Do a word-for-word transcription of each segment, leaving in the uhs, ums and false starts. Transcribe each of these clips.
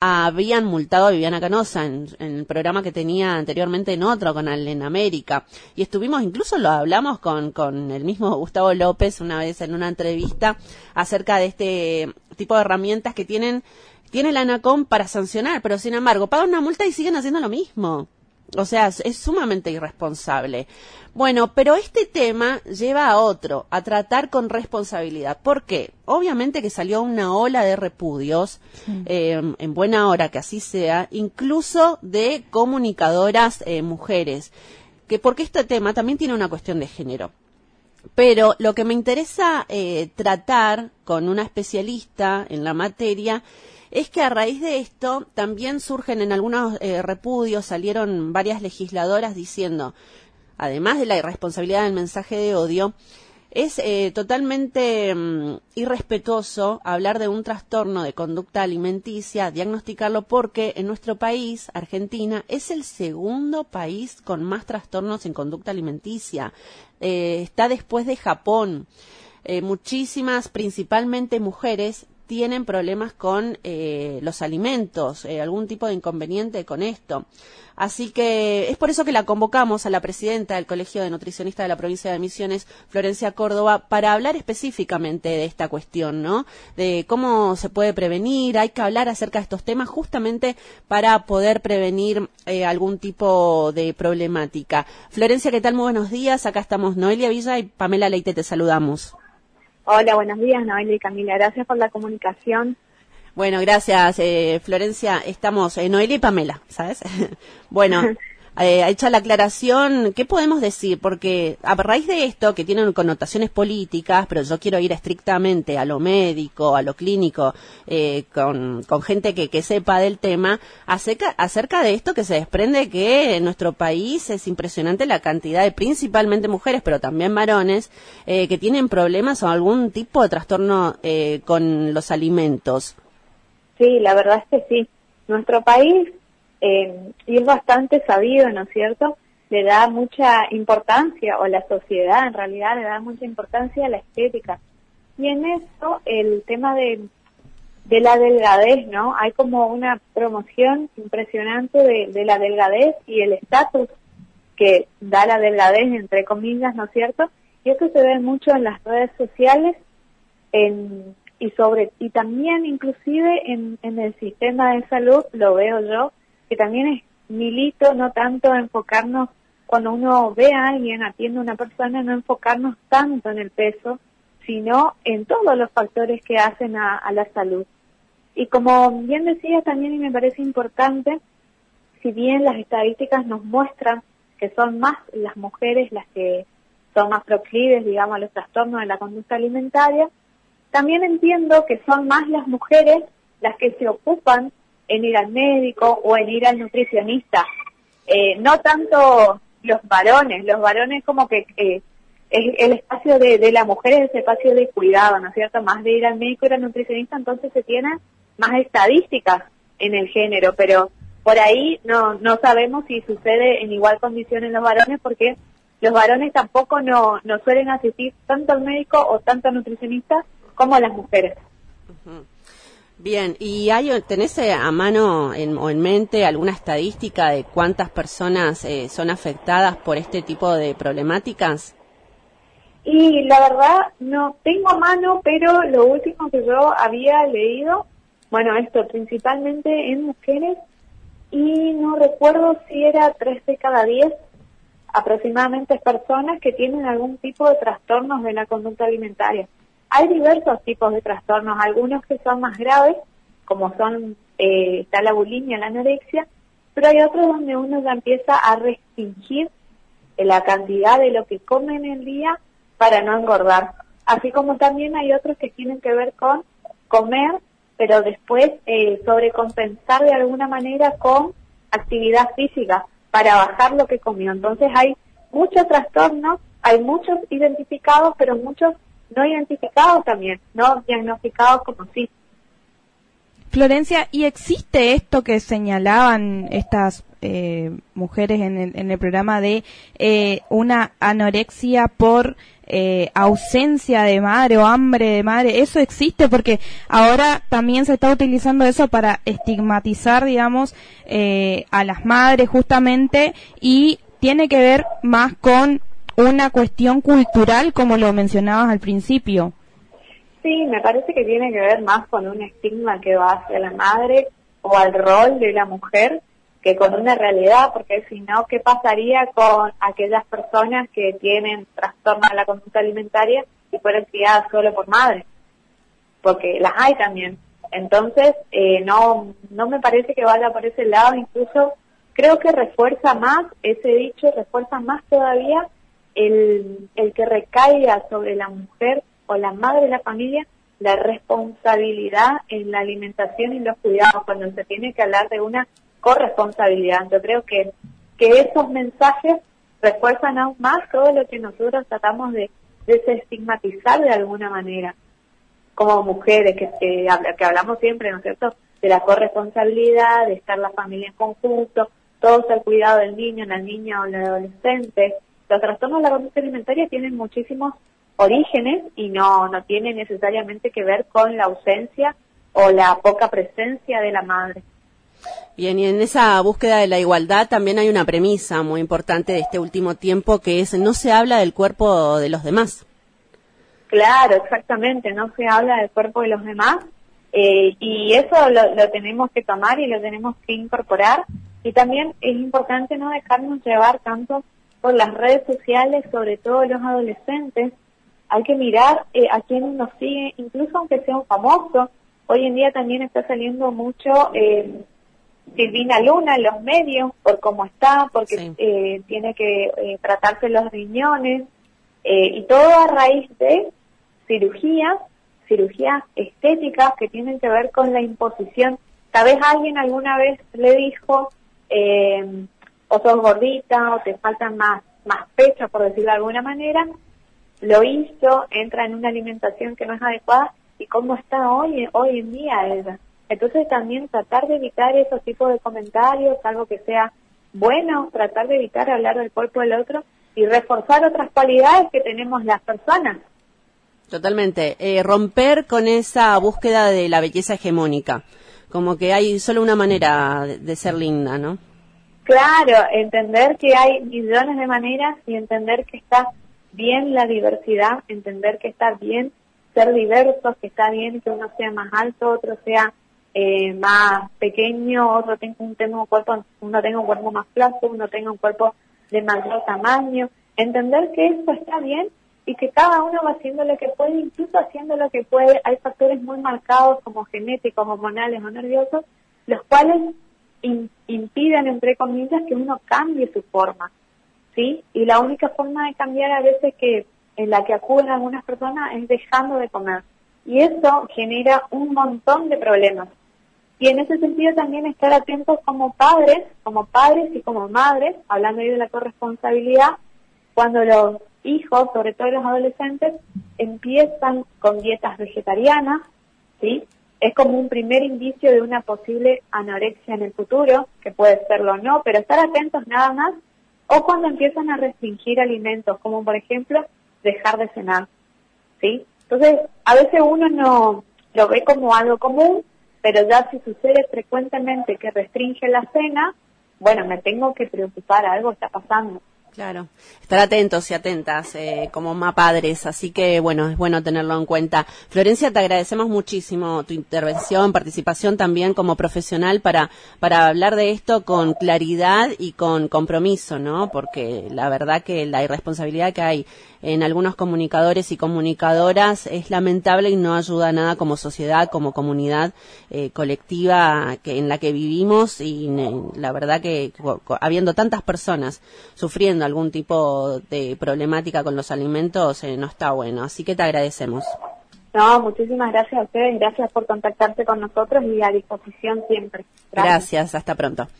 habían multado a Viviana Canosa en, en el programa que tenía anteriormente en otro canal en América, y estuvimos, incluso lo hablamos con, con el mismo Gustavo López una vez en una entrevista acerca de este tipo de herramientas que tienen tiene la ANACOM para sancionar, pero sin embargo pagan una multa y siguen haciendo lo mismo. O sea, es, es sumamente irresponsable. Bueno, pero este tema lleva a otro, a tratar con responsabilidad. ¿Por qué? Obviamente que salió una ola de repudios, sí. eh, en buena hora que así sea, incluso de comunicadoras eh, mujeres, que porque este tema también tiene una cuestión de género. Pero lo que me interesa eh, tratar con una especialista en la materia es que a raíz de esto también surgen en algunos eh, repudios, salieron varias legisladoras diciendo, además de la irresponsabilidad del mensaje de odio, es eh, totalmente mm, irrespetuoso hablar de un trastorno de conducta alimenticia, diagnosticarlo, porque en nuestro país, Argentina, es el segundo país con más trastornos en conducta alimenticia. Eh, está después de Japón. Eh, muchísimas, principalmente mujeres, tienen problemas con eh, los alimentos, eh, algún tipo de inconveniente con esto. Así que es por eso que la convocamos a la presidenta del Colegio de Nutricionistas de la provincia de Misiones, Florencia Córdoba, para hablar específicamente de esta cuestión, ¿no? De cómo se puede prevenir, hay que hablar acerca de estos temas justamente para poder prevenir eh, algún tipo de problemática. Florencia, ¿qué tal? Muy buenos días. Acá estamos Noelia Villa y Pamela Leite, te saludamos. Hola, buenos días, Noelia y Camila. Gracias por la comunicación. Bueno, gracias, eh, Florencia. Estamos, eh, Noelia y Pamela, ¿sabes? Bueno, eh, hecha la aclaración, ¿qué podemos decir? Porque a raíz de esto, que tienen connotaciones políticas, pero yo quiero ir estrictamente a lo médico, a lo clínico, eh, con, con gente que, que sepa del tema, acerca, acerca de esto que se desprende que en nuestro país es impresionante la cantidad de, principalmente mujeres, pero también varones, eh, que tienen problemas o algún tipo de trastorno eh, con los alimentos. Sí, la verdad es que sí. Nuestro país, eh, y es bastante sabido, ¿no es cierto?, le da mucha importancia, o la sociedad en realidad le da mucha importancia a la estética. Y en eso el tema de, de la delgadez, ¿no? Hay como una promoción impresionante de, de la delgadez y el estatus que da la delgadez, entre comillas, ¿no es cierto? Y eso se ve mucho en las redes sociales, en... y sobre y también inclusive en, en el sistema de salud lo veo yo, que también es milito no tanto enfocarnos, cuando uno ve a alguien, atiende a una persona, no enfocarnos tanto en el peso, sino en todos los factores que hacen a, a la salud. Y como bien decía también, y me parece importante, si bien las estadísticas nos muestran que son más las mujeres las que son más proclives, digamos, a los trastornos de la conducta alimentaria, también entiendo que son más las mujeres las que se ocupan en ir al médico o en ir al nutricionista. Eh, no tanto los varones, los varones como que eh, es el espacio de, de la mujer es ese espacio de cuidado, ¿no es cierto? Más de ir al médico y al nutricionista, entonces se tienen más estadísticas en el género, pero por ahí no, no sabemos si sucede en igual condición en los varones, porque los varones tampoco no, no suelen asistir tanto al médico o tanto al nutricionista como las mujeres. Uh-huh. Bien, ¿y hay, tenés a mano en, o en mente alguna estadística de cuántas personas eh, son afectadas por este tipo de problemáticas? Y la verdad no tengo a mano, pero lo último que yo había leído, bueno, esto principalmente en mujeres, y no recuerdo si era tres de cada diez aproximadamente personas que tienen algún tipo de trastornos de la conducta alimentaria. Hay diversos tipos de trastornos, algunos que son más graves, como son, eh, está la bulimia, la anorexia, pero hay otros donde uno ya empieza a restringir la cantidad de lo que come en el día para no engordar. Así como también hay otros que tienen que ver con comer, pero después eh, sobrecompensar de alguna manera con actividad física para bajar lo que comió. Entonces hay muchos trastornos, hay muchos identificados, pero muchos no identificados también, no diagnosticados como sí. Florencia, ¿y existe esto que señalaban estas eh, mujeres en el, en el programa de eh, una anorexia por eh, ausencia de madre o hambre de madre. ¿Eso existe? Porque ahora también se está utilizando eso para estigmatizar, digamos, eh, a las madres justamente, y tiene que ver más con una cuestión cultural, como lo mencionabas al principio. Sí, me parece que tiene que ver más con un estigma que va hacia la madre o al rol de la mujer que con una realidad, porque si no, ¿qué pasaría con aquellas personas que tienen trastorno de la conducta alimentaria y fueron criadas solo por madres? Porque las hay también. Entonces, eh, no, no me parece que vaya por ese lado, incluso creo que refuerza más ese dicho, refuerza más todavía el, el que recaiga sobre la mujer o la madre de la familia la responsabilidad en la alimentación y los cuidados, cuando se tiene que hablar de una corresponsabilidad. Yo creo que, que esos mensajes refuerzan aún más todo lo que nosotros tratamos de desestigmatizar de alguna manera, como mujeres, que, que, que hablamos siempre, ¿no es cierto?, de la corresponsabilidad, de estar la familia en conjunto, todos al cuidado del niño, la niña o el adolescente. Los trastornos de la conducta alimentaria tienen muchísimos orígenes y no, no tienen necesariamente que ver con la ausencia o la poca presencia de la madre. Bien, y en esa búsqueda de la igualdad también hay una premisa muy importante de este último tiempo, que es: no se habla del cuerpo de los demás. Claro, exactamente, no se habla del cuerpo de los demás, eh, y eso lo, lo tenemos que tomar y lo tenemos que incorporar. Y también es importante no dejarnos llevar tanto por las redes sociales, sobre todo los adolescentes. Hay que mirar eh, a quién uno sigue, incluso aunque sea un famoso. Hoy en día también está saliendo mucho eh, Silvina Luna en los medios, por cómo está, porque sí. eh, tiene que eh, tratarse los riñones, eh, y todo a raíz de cirugías, cirugías estéticas que tienen que ver con la imposición. Tal vez alguien alguna vez le dijo, eh, o sos gordita, o te faltan más, más pecho, por decirlo de alguna manera. Lo hizo, entra en una alimentación que no es adecuada, y cómo está hoy hoy en día ella. Entonces también tratar de evitar esos tipos de comentarios, algo que sea bueno, tratar de evitar hablar del cuerpo del otro y reforzar otras cualidades que tenemos las personas. Totalmente, eh, romper con esa búsqueda de la belleza hegemónica, como que hay solo una manera de, de ser linda, ¿no? Claro, entender que hay millones de maneras y entender que está bien la diversidad, entender que está bien ser diversos, que está bien que uno sea más alto, otro sea eh, más pequeño, otro tenga un, tenga un cuerpo, uno tenga un cuerpo más flaco, uno tenga un cuerpo de mayor tamaño, entender que eso está bien y que cada uno va haciendo lo que puede, incluso haciendo lo que puede. Hay factores muy marcados como genéticos, hormonales o nerviosos, los cuales in, impiden, entre comillas, que uno cambie su forma. ¿Sí? Y la única forma de cambiar a veces que en la que acuden algunas personas es dejando de comer. Y eso genera un montón de problemas. Y en ese sentido también estar atentos como padres, como padres y como madres, hablando ahí de la corresponsabilidad, cuando los hijos, sobre todo los adolescentes, empiezan con dietas vegetarianas, ¿sí? Es como un primer indicio de una posible anorexia en el futuro, que puede serlo o no, pero estar atentos nada más. O cuando empiezan a restringir alimentos, como por ejemplo, dejar de cenar, ¿sí? Entonces, a veces uno no lo ve como algo común, pero ya si sucede frecuentemente que restringe la cena, bueno, me tengo que preocupar, algo está pasando. Claro, estar atentos y atentas eh, como más padres, así que bueno, es bueno tenerlo en cuenta. Florencia, te agradecemos muchísimo tu intervención, participación también como profesional para para hablar de esto con claridad y con compromiso, ¿no? Porque la verdad que la irresponsabilidad que hay en algunos comunicadores y comunicadoras es lamentable y no ayuda a nada como sociedad, como comunidad eh, colectiva que en la que vivimos, y ne, la verdad que habiendo tantas personas sufriendo algún tipo de problemática con los alimentos, eh, no está bueno. Así que te agradecemos. No, muchísimas gracias a ustedes, gracias por contactarse con nosotros y a disposición siempre. Gracias, gracias, hasta pronto.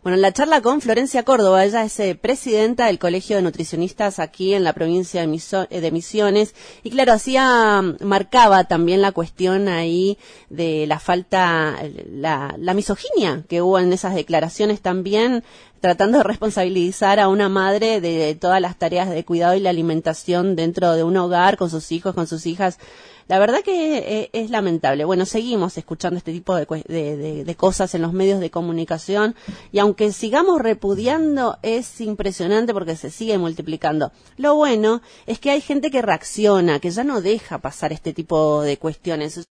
Bueno, en la charla con Florencia Córdoba, ella es eh, presidenta del Colegio de Nutricionistas aquí en la provincia de, Miso de Misiones, y claro, hacía, marcaba también la cuestión ahí de la falta, la, la misoginia que hubo en esas declaraciones también, tratando de responsabilizar a una madre de todas las tareas de cuidado y la alimentación dentro de un hogar, con sus hijos, con sus hijas. La verdad que es lamentable. Bueno, seguimos escuchando este tipo de, de, de, de cosas en los medios de comunicación, y aunque sigamos repudiando, es impresionante porque se sigue multiplicando. Lo bueno es que hay gente que reacciona, que ya no deja pasar este tipo de cuestiones.